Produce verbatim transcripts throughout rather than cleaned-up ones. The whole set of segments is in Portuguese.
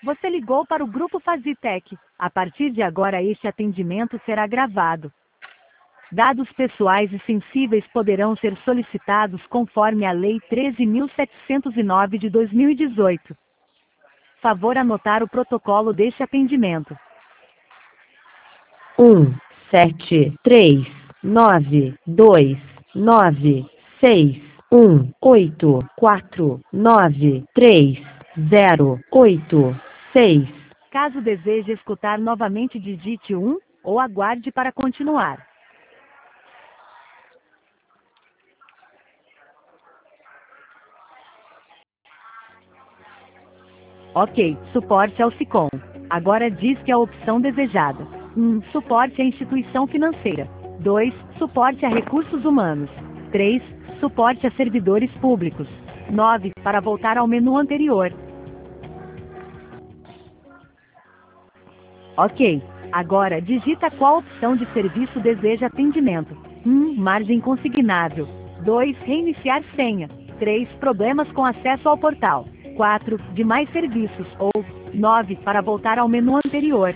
Você ligou para o Grupo Fazitec. A partir de agora este atendimento será gravado. Dados pessoais e sensíveis poderão ser solicitados conforme a Lei treze mil setecentos e nove de dois mil e dezoito. Favor anotar o protocolo deste atendimento. um, sete, três, nove, dois, nove, seis, um, oito, quatro, nove, três, zero, oito, seis. Caso deseje escutar novamente, digite um ou aguarde para continuar. Ok, suporte ao SICOM. Agora diz que a opção desejada. um. Suporte à instituição financeira. dois. Suporte a recursos humanos. três. Suporte a servidores públicos. nove. Para voltar ao menu anterior. Ok, agora digita qual opção de serviço deseja atendimento. um. Margem consignável. dois. Reiniciar senha. três. Problemas com acesso ao portal. quatro. Demais serviços. Ou nove. Para voltar ao menu anterior.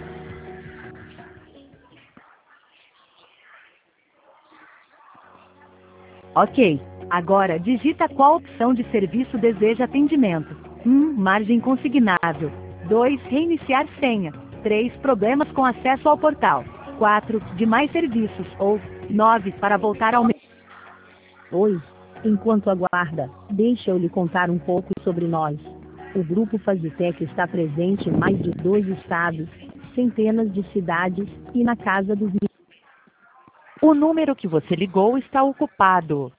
Ok, agora digita qual opção de serviço deseja atendimento. um. Margem consignável. dois. Reiniciar senha. três. Problemas com acesso ao portal. quatro. Demais serviços. Ou nove. Para voltar ao menu. Oi, enquanto aguarda, deixa eu lhe contar um pouco sobre nós. O Grupo Fazitec está presente em mais de dois estados, centenas de cidades e na casa dos mil. O número que você ligou está ocupado.